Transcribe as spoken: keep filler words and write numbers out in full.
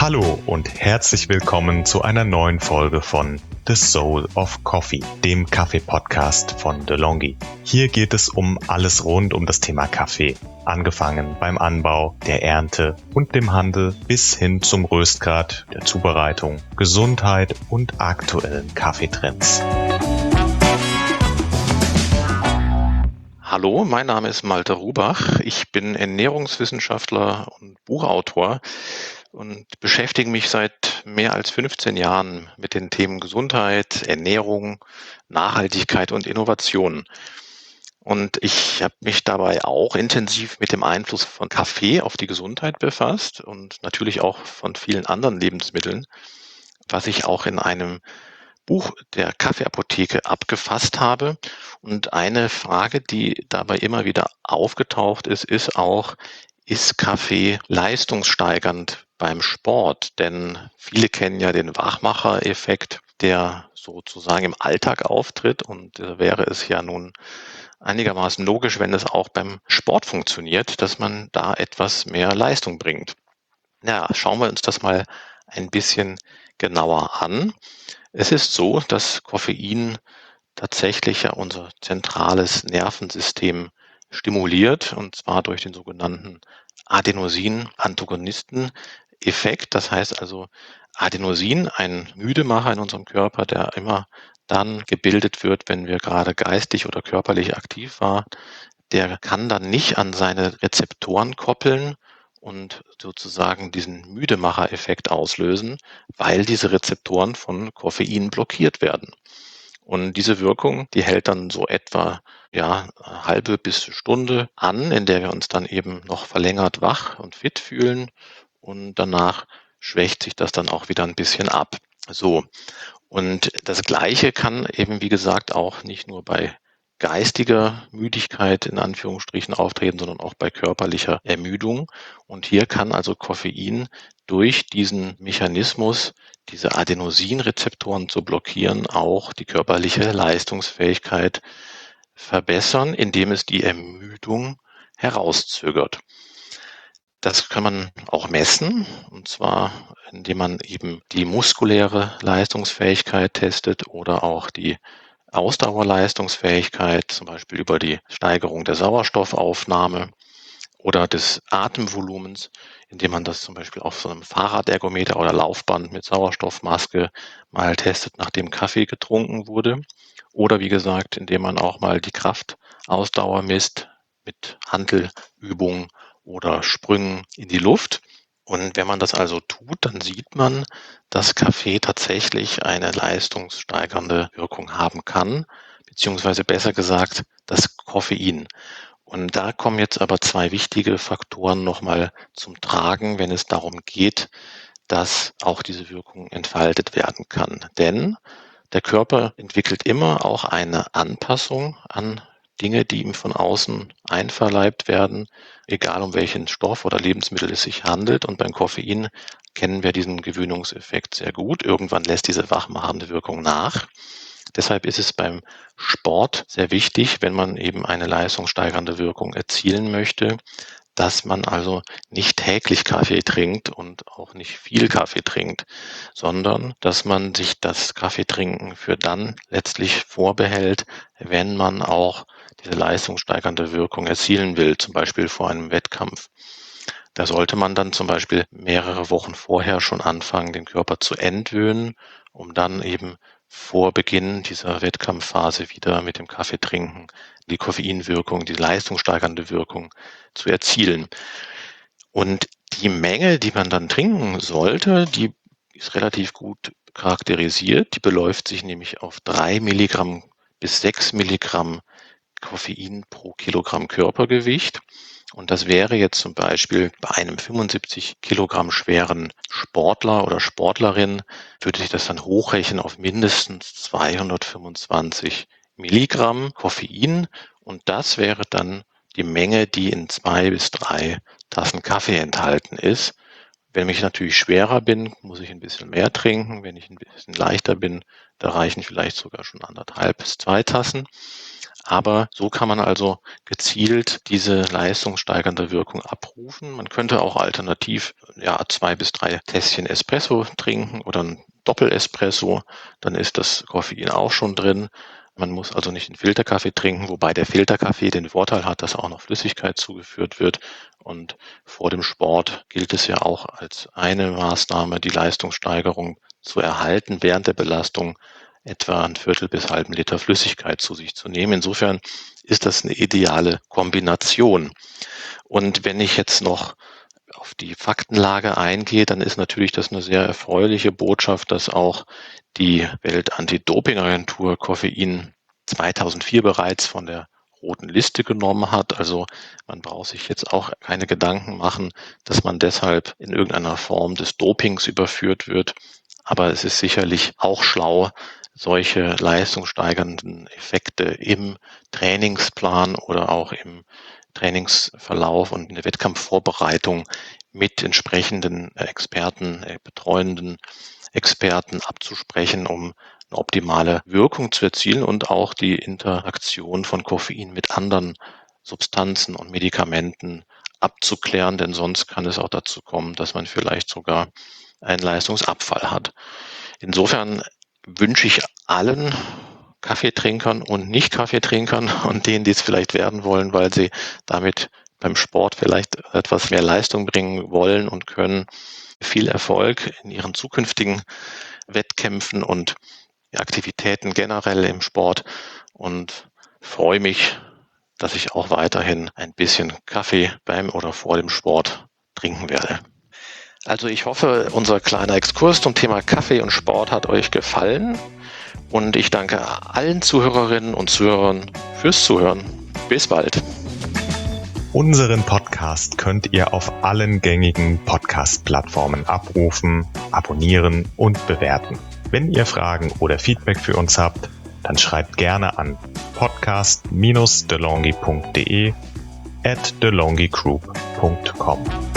Hallo und herzlich willkommen zu einer neuen Folge von The Soul of Coffee, dem Kaffee-Podcast von DeLonghi. Hier geht es um alles rund um das Thema Kaffee, angefangen beim Anbau, der Ernte und dem Handel bis hin zum Röstgrad, der Zubereitung, Gesundheit und aktuellen Kaffeetrends. Hallo, mein Name ist Malte Rubach. Ich bin Ernährungswissenschaftler und Buchautor und beschäftige mich seit mehr als fünfzehn Jahren mit den Themen Gesundheit, Ernährung, Nachhaltigkeit und Innovation. Und ich habe mich dabei auch intensiv mit dem Einfluss von Kaffee auf die Gesundheit befasst und natürlich auch von vielen anderen Lebensmitteln, was ich auch in einem Buch der Kaffeeapotheke abgefasst habe. Und eine Frage, die dabei immer wieder aufgetaucht ist, ist auch, ist Kaffee leistungssteigernd beim Sport? Denn viele kennen ja den Wachmacher-Effekt, der sozusagen im Alltag auftritt. Und da wäre es ja nun einigermaßen logisch, wenn es auch beim Sport funktioniert, dass man da etwas mehr Leistung bringt. Ja, schauen wir uns das mal ein bisschen genauer an. Es ist so, dass Koffein tatsächlich ja unser zentrales Nervensystem stimuliert, und zwar durch den sogenannten Adenosin-Antagonisten-Effekt. Das heißt also, Adenosin, ein Müdemacher in unserem Körper, der immer dann gebildet wird, wenn wir gerade geistig oder körperlich aktiv waren, der kann dann nicht an seine Rezeptoren koppeln und sozusagen diesen Müdemacher-Effekt auslösen, weil diese Rezeptoren von Koffein blockiert werden. Und diese Wirkung, die hält dann so etwa ja eine halbe bis Stunde an, in der wir uns dann eben noch verlängert wach und fit fühlen, und danach schwächt sich das dann auch wieder ein bisschen ab. So, und das Gleiche kann eben, wie gesagt, auch nicht nur bei geistiger Müdigkeit in Anführungsstrichen auftreten, sondern auch bei körperlicher Ermüdung. Und hier kann also Koffein durch diesen Mechanismus, diese Adenosinrezeptoren zu blockieren, auch die körperliche Leistungsfähigkeit verbessern, indem es die Ermüdung herauszögert. Das kann man auch messen, und zwar indem man eben die muskuläre Leistungsfähigkeit testet oder auch die Ausdauerleistungsfähigkeit, zum Beispiel über die Steigerung der Sauerstoffaufnahme oder des Atemvolumens, indem man das zum Beispiel auf so einem Fahrradergometer oder Laufband mit Sauerstoffmaske mal testet, nachdem Kaffee getrunken wurde. Oder wie gesagt, indem man auch mal die Kraftausdauer misst mit Hantelübungen oder Sprüngen in die Luft. Und wenn man das also tut, dann sieht man, dass Kaffee tatsächlich eine leistungssteigernde Wirkung haben kann, beziehungsweise besser gesagt, das Koffein. Und da kommen jetzt aber zwei wichtige Faktoren nochmal zum Tragen, wenn es darum geht, dass auch diese Wirkung entfaltet werden kann. Denn der Körper entwickelt immer auch eine Anpassung an Dinge, die ihm von außen einverleibt werden, egal um welchen Stoff oder Lebensmittel es sich handelt. Und beim Koffein kennen wir diesen Gewöhnungseffekt sehr gut. Irgendwann lässt diese wachmachende Wirkung nach. Deshalb ist es beim Sport sehr wichtig, wenn man eben eine leistungssteigernde Wirkung erzielen möchte, dass man also nicht täglich Kaffee trinkt und auch nicht viel Kaffee trinkt, sondern dass man sich das Kaffeetrinken für dann letztlich vorbehält, wenn man auch diese leistungssteigernde Wirkung erzielen will, zum Beispiel vor einem Wettkampf. Da sollte man dann zum Beispiel mehrere Wochen vorher schon anfangen, den Körper zu entwöhnen, um dann eben vor Beginn dieser Wettkampfphase wieder mit dem Kaffeetrinken die Koffeinwirkung, die leistungssteigernde Wirkung zu erzielen. Und die Menge, die man dann trinken sollte, die ist relativ gut charakterisiert. Die beläuft sich nämlich auf drei Milligramm bis sechs Milligramm Koffein pro Kilogramm Körpergewicht. Und das wäre jetzt zum Beispiel bei einem fünfundsiebzig Kilogramm schweren Sportler oder Sportlerin, würde sich das dann hochrechnen auf mindestens zweihundertfünfundzwanzig Milligramm Koffein. Und das wäre dann die Menge, die in zwei bis drei Tassen Kaffee enthalten ist, Wenn ich natürlich schwerer bin, muss ich ein bisschen mehr trinken. Wenn ich ein bisschen leichter bin, da reichen vielleicht sogar schon anderthalb bis zwei Tassen. Aber so kann man also gezielt diese leistungssteigernde Wirkung abrufen. Man könnte auch alternativ ja, zwei bis drei Tässchen Espresso trinken oder ein Doppel-Espresso. Dann ist das Koffein auch schon drin. Man muss also nicht einen Filterkaffee trinken, wobei der Filterkaffee den Vorteil hat, dass auch noch Flüssigkeit zugeführt wird. Und vor dem Sport gilt es ja auch als eine Maßnahme, die Leistungssteigerung zu erhalten, während der Belastung etwa ein Viertel bis halben Liter Flüssigkeit zu sich zu nehmen. Insofern ist das eine ideale Kombination. Und wenn ich jetzt noch auf die Faktenlage eingehe, dann ist natürlich das eine sehr erfreuliche Botschaft, dass auch die Welt-Anti-Doping-Agentur Koffein zweitausendvier bereits von der roten Liste genommen hat. Also man braucht sich jetzt auch keine Gedanken machen, dass man deshalb in irgendeiner Form des Dopings überführt wird. Aber es ist sicherlich auch schlau, solche leistungssteigernden Effekte im Trainingsplan oder auch im Trainingsverlauf und in der Wettkampfvorbereitung mit entsprechenden Experten, betreuenden Experten abzusprechen, um eine optimale Wirkung zu erzielen und auch die Interaktion von Koffein mit anderen Substanzen und Medikamenten abzuklären, denn sonst kann es auch dazu kommen, dass man vielleicht sogar einen Leistungsabfall hat. Insofern wünsche ich allen Kaffeetrinkern und Nicht-Kaffeetrinkern und denen, die es vielleicht werden wollen, weil sie damit beim Sport vielleicht etwas mehr Leistung bringen wollen und können, viel Erfolg in ihren zukünftigen Wettkämpfen und Aktivitäten generell im Sport und freue mich, dass ich auch weiterhin ein bisschen Kaffee beim oder vor dem Sport trinken werde. Also ich hoffe, unser kleiner Exkurs zum Thema Kaffee und Sport hat euch gefallen und ich danke allen Zuhörerinnen und Zuhörern fürs Zuhören. Bis bald. Unseren Podcast könnt ihr auf allen gängigen Podcast-Plattformen abrufen, abonnieren und bewerten. Wenn ihr Fragen oder Feedback für uns habt, dann schreibt gerne an podcast dash delonghi punkt de at delonghi group punkt com.